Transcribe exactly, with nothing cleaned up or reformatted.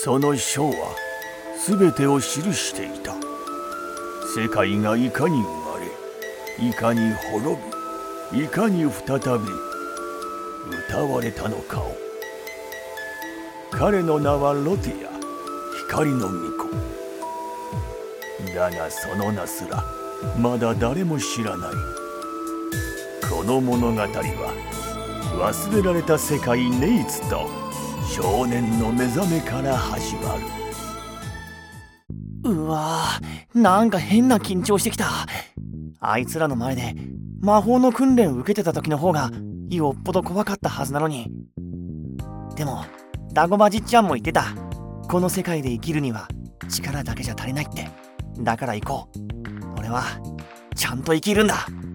その書は全てを記していた。世界がいかに生まれ、いかに滅び、いかに再び歌われたのかを。彼の名はロティア、光の巫女。だがその名すらまだ誰も知らない。この物語は忘れられた世界ネイツと少年の目覚めから始まる。 うわぁ、なんか変な緊張してきた。あいつらの前で魔法の訓練を受けてた時の方がよっぽど怖かったはずなのに。でもダゴマじっちゃんも言ってた。この世界で生きるには力だけじゃ足りないって。だから行こう。俺はちゃんと生きるんだ。